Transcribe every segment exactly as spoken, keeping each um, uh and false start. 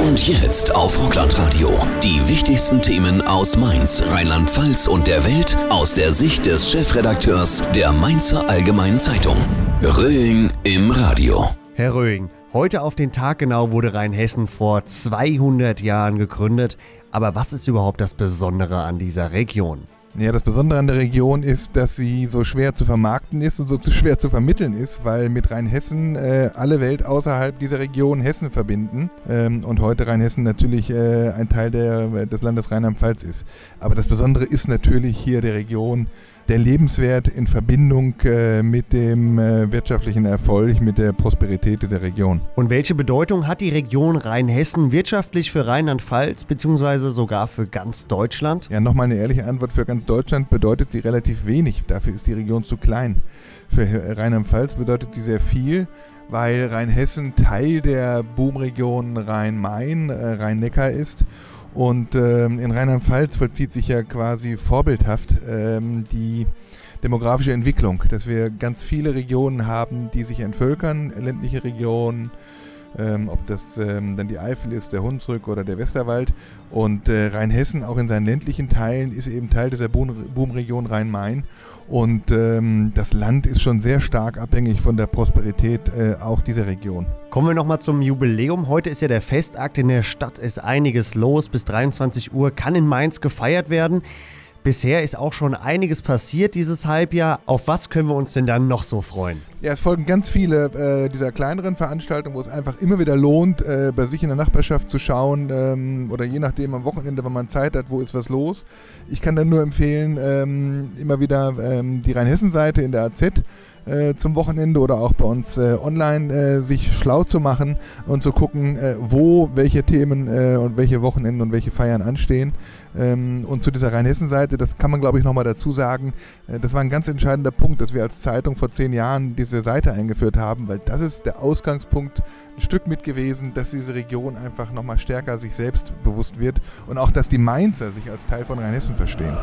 Und jetzt auf Rockland Radio. Die wichtigsten Themen aus Mainz, Rheinland-Pfalz und der Welt aus der Sicht des Chefredakteurs der Mainzer Allgemeinen Zeitung. Röing im Radio. Herr Röing, heute auf den Tag genau wurde Rheinhessen vor zweihundert Jahren gegründet. Aber was ist überhaupt das Besondere an dieser Region? Ja, das Besondere an der Region ist, dass sie so schwer zu vermarkten ist und so schwer zu vermitteln ist, weil mit Rheinhessen äh, alle Welt außerhalb dieser Region Hessen verbinden ähm, und heute Rheinhessen natürlich äh, ein Teil der, des Landes Rheinland-Pfalz ist. Aber das Besondere ist natürlich hier der Region der Lebenswert in Verbindung äh, mit dem äh, wirtschaftlichen Erfolg, mit der Prosperität dieser Region. Und welche Bedeutung hat die Region Rheinhessen wirtschaftlich für Rheinland-Pfalz bzw. sogar für ganz Deutschland? Ja, nochmal eine ehrliche Antwort: Für ganz Deutschland bedeutet sie relativ wenig. Dafür ist die Region zu klein. Für Rheinland-Pfalz bedeutet sie sehr viel, weil Rheinhessen Teil der Boomregion Rhein-Main, äh, Rhein-Neckar ist. Und ähm, in Rheinland-Pfalz vollzieht sich ja quasi vorbildhaft ähm, die demografische Entwicklung, dass wir ganz viele Regionen haben, die sich entvölkern, ländliche Regionen, ähm, ob das ähm, dann die Eifel ist, der Hunsrück oder der Westerwald. Und äh, Rheinhessen, auch in seinen ländlichen Teilen, ist eben Teil dieser Boomregion Rhein-Main. Und ähm, das Land ist schon sehr stark abhängig von der Prosperität äh, auch dieser Region. Kommen wir nochmal zum Jubiläum. Heute ist ja der Festakt. In der Stadt ist einiges los. Bis dreiundzwanzig Uhr kann in Mainz gefeiert werden. Bisher ist auch schon einiges passiert dieses Halbjahr. Auf was können wir uns denn dann noch so freuen? Ja, es folgen ganz viele äh, dieser kleineren Veranstaltungen, wo es einfach immer wieder lohnt, äh, bei sich in der Nachbarschaft zu schauen ähm, oder je nachdem am Wochenende, wenn man Zeit hat, wo ist was los. Ich kann dann nur empfehlen, ähm, immer wieder ähm, die Rheinhessen-Seite in der A Z äh, zum Wochenende oder auch bei uns äh, online äh, sich schlau zu machen und zu gucken, äh, wo welche Themen äh, und welche Wochenenden und welche Feiern anstehen. Ähm, und zu dieser Rheinhessen-Seite, das kann man glaube ich nochmal dazu sagen, äh, das war ein ganz entscheidender Punkt, dass wir als Zeitung vor zehn Jahren diese Seite eingeführt haben, weil das ist der Ausgangspunkt ein Stück mit gewesen, dass diese Region einfach nochmal stärker sich selbst bewusst wird und auch, dass die Mainzer sich als Teil von Rheinhessen verstehen.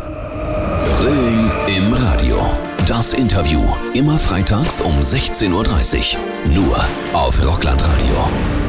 Röing im Radio. Das Interview immer freitags um sechzehn Uhr dreißig. Nur auf Rockland Radio.